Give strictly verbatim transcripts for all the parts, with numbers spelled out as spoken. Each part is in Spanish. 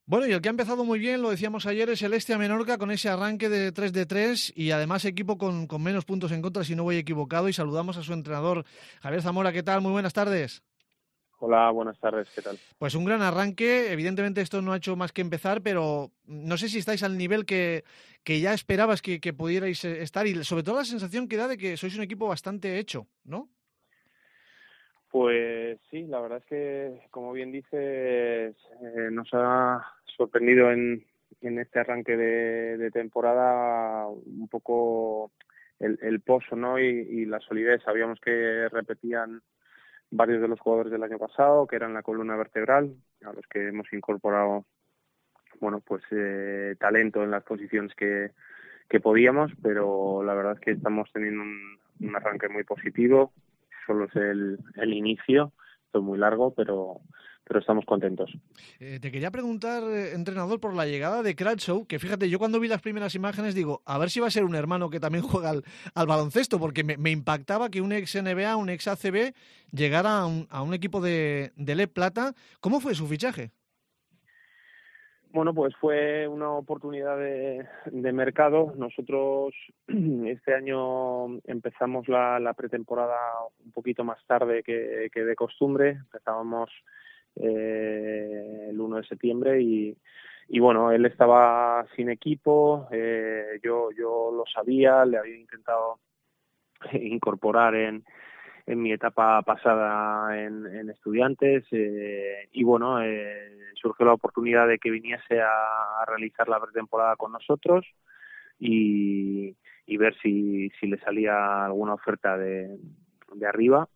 Bueno, y el que ha empezado muy bien, lo decíamos ayer, es el Estia Menorca con ese arranque de tres de tres y además equipo con, con menos puntos en contra, si no voy equivocado, y saludamos a su entrenador, Javier Zamora. ¿Qué tal? Muy buenas tardes. Hola, buenas tardes, ¿qué tal? Pues un gran arranque, evidentemente esto no ha hecho más que empezar, pero no sé si estáis al nivel que, que ya esperabas que, que pudierais eh, estar y sobre todo la sensación que da de que sois un equipo bastante hecho, ¿no? Pues sí, la verdad es que, como bien dices, eh, nos ha sorprendido en, en este arranque de, de temporada un poco el, el pozo, ¿no? Y, y la solidez. Sabíamos que repetían varios de los jugadores del año pasado, que eran la columna vertebral, a los que hemos incorporado, bueno, pues eh, talento en las posiciones que, que podíamos, pero la verdad es que estamos teniendo un, un arranque muy positivo. Solo es el, el inicio, esto es muy largo, pero pero estamos contentos. Eh, te quería preguntar, eh, entrenador, por la llegada de Cratchow, que fíjate, yo cuando vi las primeras imágenes digo, a ver si va a ser un hermano que también juega al, al baloncesto, porque me, me impactaba que un ex N B A, un ex A C B, llegara a un, a un equipo de, de L E Plata. ¿Cómo fue su fichaje? Bueno, pues fue una oportunidad de, de mercado. Nosotros este año empezamos la, la pretemporada un poquito más tarde que, que de costumbre. Empezábamos eh, el uno de septiembre y, y bueno, él estaba sin equipo. Eh, yo, yo lo sabía, le había intentado incorporar en en mi etapa pasada en, en Estudiantes eh, y bueno, eh, surgió la oportunidad de que viniese a, a realizar la pretemporada con nosotros y, y ver si, si le salía alguna oferta de, de arriba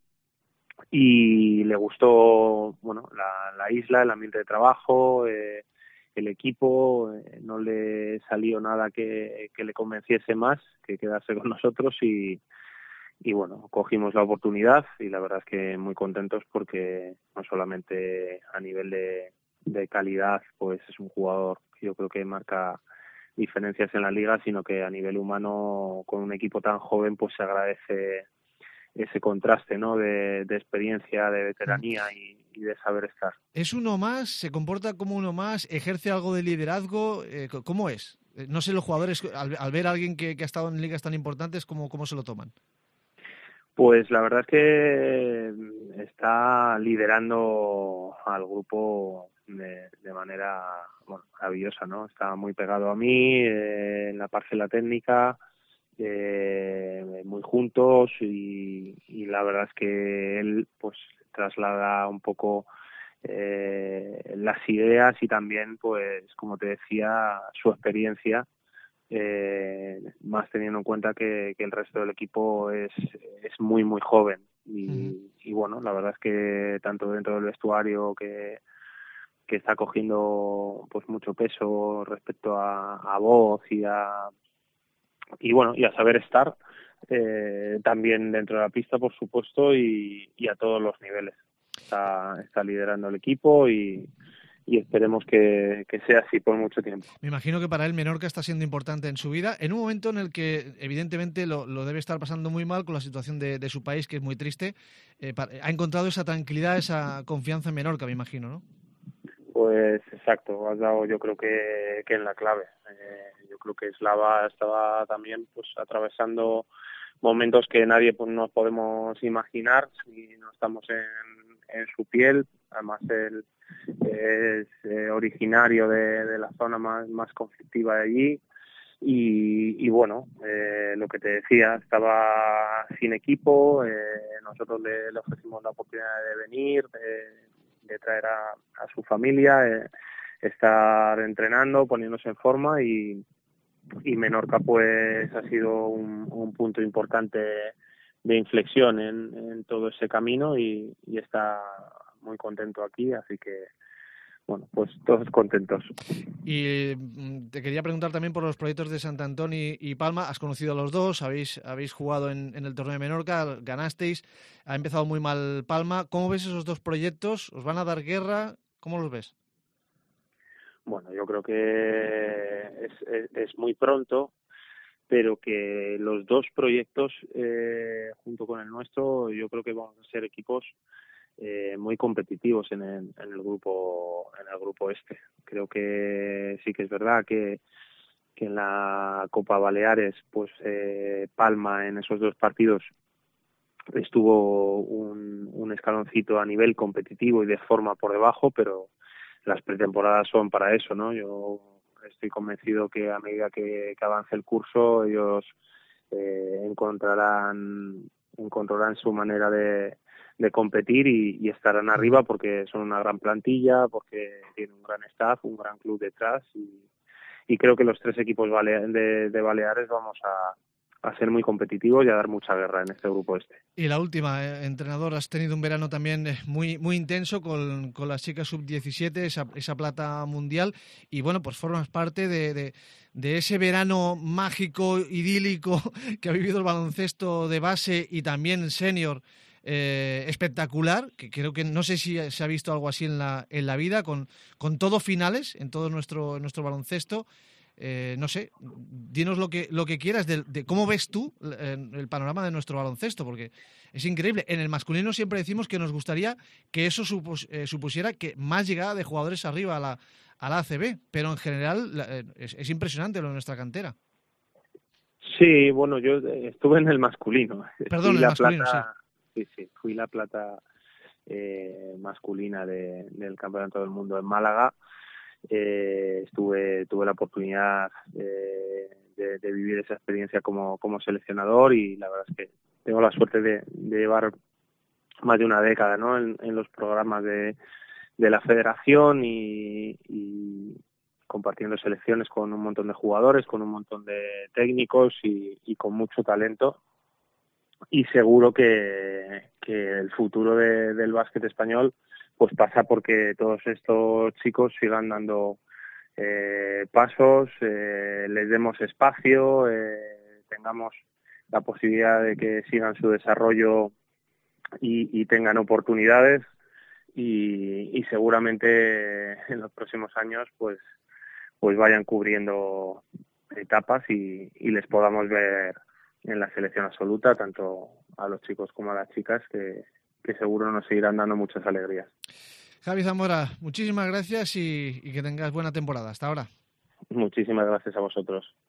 y le gustó bueno la, la isla, el ambiente de trabajo, eh, el equipo, eh, no le salió nada que, que le convenciese más que quedarse con nosotros y y bueno, cogimos la oportunidad y la verdad es que muy contentos porque no solamente a nivel de, de calidad, pues es un jugador que yo creo que marca diferencias en la liga, sino que a nivel humano, con un equipo tan joven, pues se agradece ese contraste, ¿no? De, de experiencia, de veteranía y, y de saber estar. ¿Es uno más? ¿Se comporta como uno más? ¿Ejerce algo de liderazgo? Eh, ¿Cómo es? Eh, No sé los jugadores, al, al ver a alguien que, que ha estado en ligas tan importantes, ¿cómo, cómo se lo toman? Pues la verdad es que está liderando al grupo de, de manera bueno, maravillosa, ¿no? Está muy pegado a mí eh, en la parcela técnica, eh, muy juntos y, y la verdad es que él pues traslada un poco eh, las ideas y también pues como te decía su experiencia eh, más teniendo en cuenta que, que el resto del equipo es, es muy muy joven Ujú. y, y bueno, la verdad es que tanto dentro del vestuario que, que está cogiendo pues mucho peso respecto a, a voz y a y bueno y a saber estar eh, también dentro de la pista por supuesto y, y a todos los niveles está, está liderando el equipo y, y esperemos que, que sea así por mucho tiempo. Me imagino que para él Menorca está siendo importante en su vida, en un momento en el que evidentemente lo, lo debe estar pasando muy mal con la situación de, de su país, que es muy triste. Eh, pa- ha encontrado esa tranquilidad, esa confianza en Menorca, me imagino, ¿no? Pues exacto, has dado yo creo que, que en la clave. Eh, yo creo que Slava estaba también pues atravesando momentos que nadie pues, nos podemos imaginar si no estamos en, en su piel. Además él es eh, originario de, de la zona más, más conflictiva de allí y, y bueno, eh, lo que te decía, estaba sin equipo, eh, nosotros le, le ofrecimos la oportunidad de venir, de, de traer a, a su familia, eh, estar entrenando, poniéndose en forma y, y Menorca pues ha sido un, un punto importante de inflexión en, en todo ese camino y, y está muy contento aquí, así que bueno, pues todos contentos. Y mm, te quería preguntar también por los proyectos de Sant Antón y, y Palma. Has conocido a los dos, habéis, habéis jugado en, en el torneo de Menorca, ganasteis, ha empezado muy mal Palma. ¿Cómo ves esos dos proyectos? ¿Os van a dar guerra? ¿Cómo los ves? Bueno, yo creo que es, es, es muy pronto, pero que los dos proyectos, eh, junto con el nuestro, yo creo que vamos a ser equipos eh, muy competitivos en el, en el grupo en el grupo este. Creo que sí que es verdad que que en la Copa Baleares, pues eh, Palma en esos dos partidos estuvo un, un escaloncito a nivel competitivo y de forma por debajo, pero las pretemporadas son para eso, ¿no? Yo estoy convencido que a medida que, que avance el curso ellos eh, encontrarán encontrarán su manera de, de competir y, y estarán arriba porque son una gran plantilla, porque tienen un gran staff, un gran club detrás y, y creo que los tres equipos balea- de, de Baleares vamos a, a ser muy competitivos y a dar mucha guerra en este grupo este. Y la última, eh, entrenador, has tenido un verano también eh, muy muy intenso con, con las chicas sub diecisiete, esa, esa plata mundial, y bueno, pues formas parte de, de, de ese verano mágico, idílico que ha vivido el baloncesto de base y también senior, eh, espectacular, que creo que no sé si se ha visto algo así en la, en la vida, con, con todo finales en todo nuestro, nuestro baloncesto. Eh, no sé, dinos lo que lo que quieras de, de cómo ves tú el, el panorama de nuestro baloncesto, porque es increíble. En el masculino siempre decimos que nos gustaría que eso supus, eh, supusiera que más llegada de jugadores arriba a la, a la A C B, pero en general la, eh, es, es impresionante lo de nuestra cantera. Sí, bueno, yo estuve en el masculino. Perdón, Fui el la masculino, sí. plata, sí, sí, fui la plata eh, masculina de, del Campeonato del Mundo en Málaga. Eh, estuve tuve la oportunidad eh, de, de vivir esa experiencia como, como seleccionador y la verdad es que tengo la suerte de, de llevar más de una década, ¿no? en, en los programas de, de la federación y, y compartiendo selecciones con un montón de jugadores, con un montón de técnicos y, y con mucho talento. Y seguro que, que el futuro de, del básquet español pues pasa porque todos estos chicos sigan dando eh, pasos, eh, les demos espacio, eh, tengamos la posibilidad de que sigan su desarrollo y, y tengan oportunidades y, y seguramente en los próximos años pues pues vayan cubriendo etapas y, y les podamos ver en la selección absoluta, tanto a los chicos como a las chicas, que, que seguro nos seguirán dando muchas alegrías. Javi Zamora, muchísimas gracias y, y que tengas buena temporada. Hasta ahora. Muchísimas gracias a vosotros.